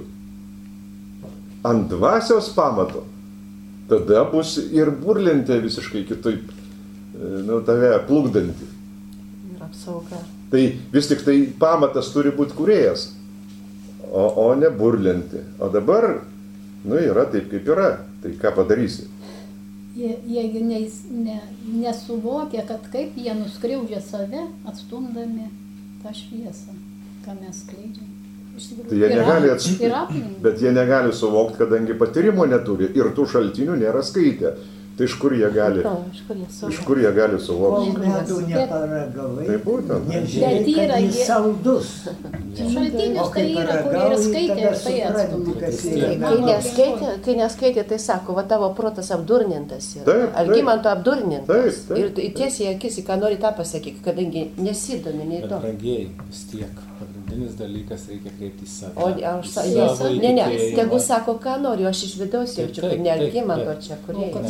Ant dvasios pamato. Tada bus ir burlentė visiškai kitaip, nu, tave plukdanti. Ir apsauga. Tai vis tik tai pamatas turi būti kūrėjas, o, o ne burlentė. O dabar, nu, yra taip, kaip yra. Tai ką padarysi? Jie, jie ne, ne, nesuvokia, kad kaip jie nuskriaudžia save, atstumdami tą šviesą, ką mes skleidžiam. Tai jie negali atstumti, bet jie negali suvokti, kadangi patyrimo neturi ir tų šaltinių nėra skaitę. Tai iš kur jie gali, iš kur jie gali suvokti? Kol medų neparagavai, tai būtent. Nežiūrėk, kad jis saldus. Šaltinius tai yra, kurie yra skaitę ir tai atstumti. Kai neskaitė, kai neskaitė, tai sako, va tavo protas apdurnintas yra. Taip, taip. Algimanto apdurnintas. Taip, taip. Ir tiesiai akis, ką nori tą pasakyti, kadangi nesidomi nei to. Brangiai, vis tiek. Pagrindinis dalykas reikia kreipti į save. O aš sakau, ne, ne, tegu sako, ką nori, aš iš vidaus jaučiu, kad ne Algimanto čia kūrėjas.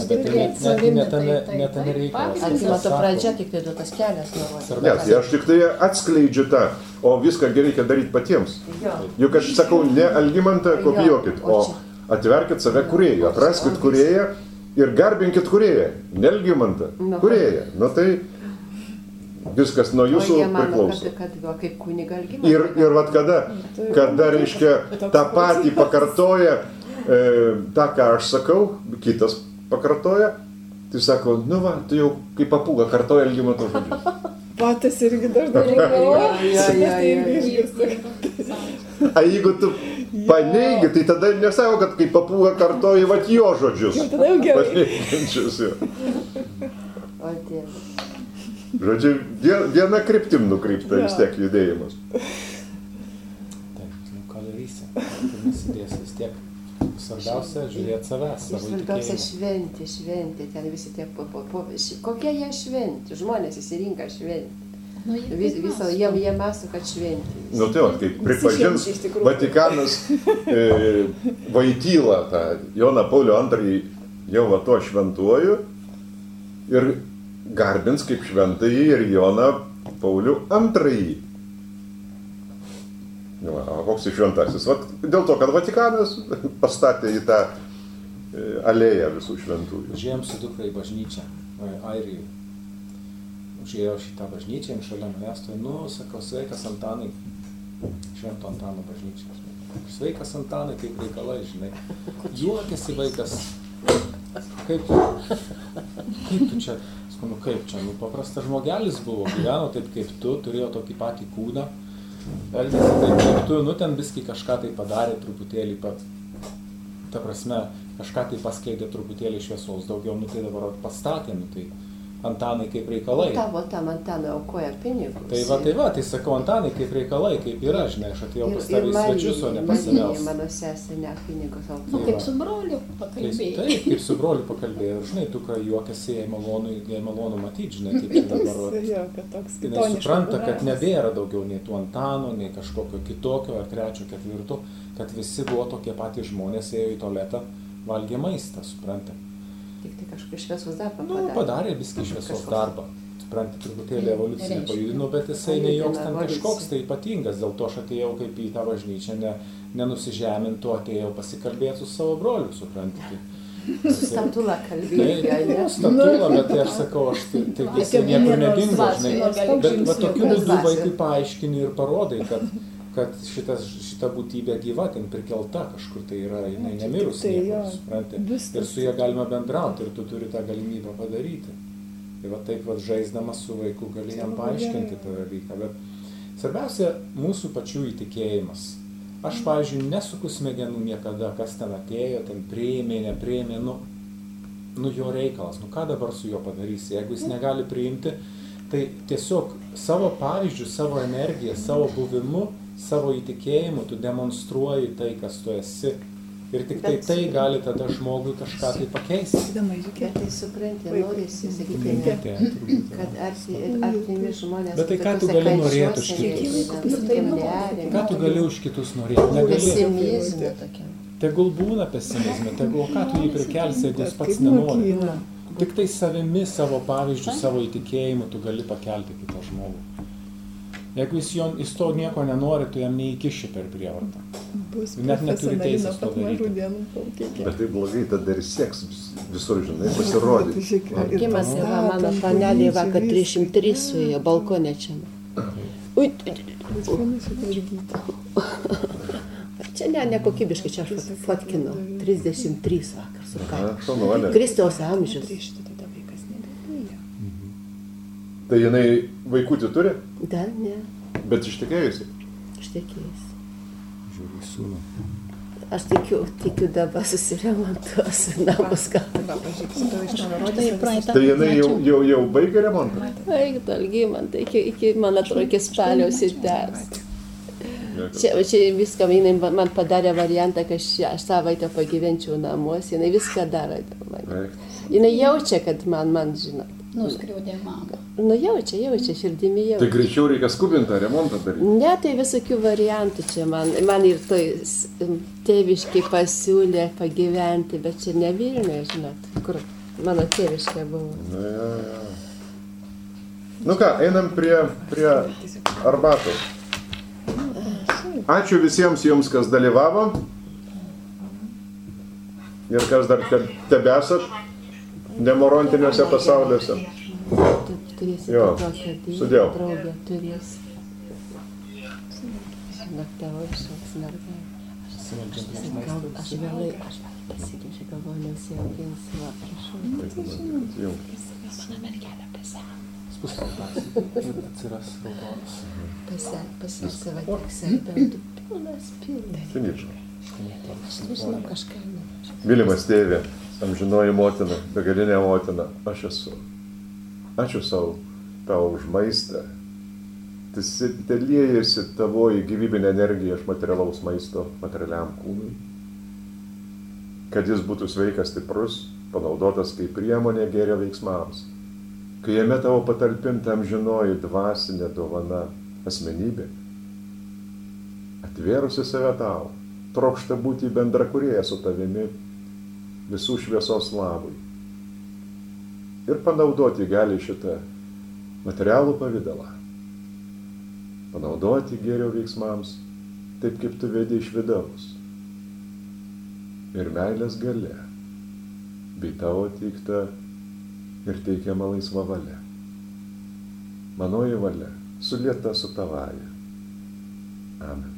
Netame reikalas. Algimanto pradžia tik tai duotas kelias nurodė. Ne, tai aš tik tai atskleidžiu tą, o viską reikia daryti patiems. Juk aš sakau, ne Algimantą kopijuokit, o atverkit save kūrėjų, atraskit kūrėją ir garbinkit kūrėją, ne Algimantą, kūrėją. Nu tai viskas nuo jūsų priklauso. Ir, ir vat kada, kada reiškia tą patį pakartoja, e, tą ką aš sakau, kitas pakartoja, tai sako, nu va, tu jau kaip papūga kartoja Algimanto žodžius. Patys irgi dažnai galvoja. A jeigu tu paneigi, tai tada nesako, kad kaip papūga kartoja vat jo žodžius. Tada jau gerai. Paneigiančius jo. O Dievas. Žodžiu, viena kryptim nukrypta vis tiek judėjimas. Taip, nu ką darysi, tai nesidėsi vis tiek. Svarbiausia, žiūrėti savęs, savo įtikėjimą. Svarbiausia šventė, šventė, ten visi tie po, po, po, kokie jie šventė, žmonės įsirinka šventė. Nu, Vis, viso, jie, jie mąsto, kad šventė. Nu tai, kaip pripažins Vatikanas e, Vaitylą, tą Joną Paulių antrąjį jau va to šventuoju ir garbins kaip šventąjį ir Joną Paulių antrąjį. Va, o koks iš šventasis? Va, dėl to, kad Vatikanas pastatė į tą alėją visų šventųjų. Užėjom su dukra į bažnyčią, Airijai. Užėjau šitą bažnyčią, šalia manęs stojo, nu, sakau, sveikas Antanai, Švento Antano bažnyčią. Sveikas Antanai, kaip reikalai, žinai. Juokėsi vaikas. Kaip, kaip tu čia, nu kaip čia, nu paprastas žmogelis buvo, gyveno taip kaip tu, turėjo tokį patį kūną, elgėsi taip kaip tu, nu ten biskį kažką tai padarė truputėlį, pa, ta prasme, kažką tai paskleidė truputėlį šviesos daugiau, nu tai dabar pastatė, nu tai Antanai kaip reikalai. Tavo tam Antanai aukoja pinigus. Tai va, tai va, tai sakau, Antanai kaip reikalai, kaip yra, žinai, aš atėjau pas tave į svečius, o ne pasimels. Ir mano sesė ne pinigus aukoja. Nu, kaip su broliu pakalbėjai. Taip, kaip su broliu pakalbėjai. Ir žinai, tu ką juokėsi, jai malonu, jai malonu matyti, žinai, kaip ir dabar. Jo, kad toks Jinai supranta, kad nebėra daugiau nei tų Antano, nei kažkokio kitokio, ar trečio, ketvirto, kad visi buvo tokie patys žmonės, ėjo į tualetą, valgė maistą, supranta. Tik tai kažkokį šviesos darbą nu, padarė. padarė viskį šviesos darbą. Supranti, truputėlį evoliucinį pajudino, bet jisai ne joks ten kažkoks tai ypatingas. Dėl to aš atėjau kaip į tą bažnyčią, ne, nenusižemintų, atėjau pasikalbėti su savo broliu, supranti. Tai, su statula kalbėjo, ne? Statula, bet tai aš sakau, aš tai, tai jisai niekur nedingo, žinai. Bet va, tokiu būdu vaikui paaiškini ir parodai, kad kad šitas, šita būtybė gyva, ten prikelta kažkur, tai yra, jinai nemirus niekur, supranti. Ir su ja galima bendrauti, ir tu turi tą galimybę padaryti. Ir va taip va žaisdamas su vaiku gali jam paaiškinti tą dalyką. Bet svarbiausia mūsų pačių įtikėjimas. Aš, pavyzdžiui, nesuku smegenų niekada, kas ten atėjo, ten priėmė, nepriėmė, nu, nu jo reikalas, nu ką dabar su juo padarysi. Jeigu jis negali priimti, tai tiesiog savo pavyzdžių, savo energiją, savo buvimu, savo įtikėjimu tu demonstruoji tai, kas tu esi. Ir tik tai tai gali tada žmogui kažką tai pakeisti. Bet tai supranti, norisi, sakykime, kad artimi žmonės... Bet tai ką tu gali norėti už kitus? Ką tu gali už kitus norėti? Pesimizme tokiam. Tegul būna pesimizme, tegul ką tu jį prikelsi, jeigu jis pats nenori. Tik tai savimi, savo pavyzdžių, savo įtikėjimu tu gali pakelti kitą žmogų. Jeigu jis, jo, jis to nieko nenori, tu jam neįkiši per prievartą. Net neturi teisės to daryti. Bet tai blogai, tada ir sieks visur, žinai, pasirodyti. Gimas yra mano panelė vakar trisdešimt trys suėjo balkonė čia. Ui, čia ne, nekokybiškai, čia aš fotkinu. trisdešimt trys vakar su ką. Kristaus amžius. Tai jinai vaikutį turi? Dar ne. Bet ištekėjusi? Ištekėjusi. Žiūrį sūnų. Aš tikiu, tikiu dabar susiremontuosiu namus gal. Tai jinai jau, jau, jau baigė remontą? Baigė, Algimantai, iki, iki man atrodo, iki spalio sitęs. Čia, čia viską, jinai man padarė variantą, kad aš savaitę pagyvenčiau namuose, jinai viską daro. Jinai jaučia, kad man, man žinot. Nuskriaudė mamą. Nu jaučia, jaučia, širdimi jaučia. Tai greičiau reikia skubintą remontą daryti? Ne, tai visokių variantų čia man. Man ir tai tėviškai pasiūlė pagyventi, bet čia ne Vilniuje, žinot, kur mano tėviškė buvo. Na, ja, ja. Nu ką, einam prie, prie arbatos. Ačiū visiems jums, kas dalyvavo. Ir kas dar tebesat. Nemorontiniuose pasauliuose. Jo, sudėjau. Draugė turės. Naktavau šoks mergai. Aš vėlai, aš pasikeičiu, galvoju, nesiauginsiu, va, prašau. Mano mergelė pasek. Spustelį ir atsiras raudonas. Pasek, pasek savo tiksai, bet tu pilnas, pilnas. Finiškai. Aš nežinau kažką. Mylimas tėvė, amžinoji motina, begalinė motina, aš esu. Ačiū savo tau už maistą. Te liejasi tavoji gyvybinė energija iš materialaus maisto materialiam kūnui. Kad jis būtų sveikas, stiprus, panaudotas kaip priemonė gėrio veiksmams. Kai jame tavo patalpinta amžinoji dvasinė dovana asmenybė, atvėrusi save tau, trokšta būti bendrakūrėja su tavimi visų šviesos labui. Ir panaudoti gali šitą materialų pavidalą. Panaudoti gėrio veiksmams, taip kaip tu vedi iš vidaus. Ir meilės galia, bei tavo teikta ir teikiama laisva valia. Manoji valia sulieta su tavaja. Amen.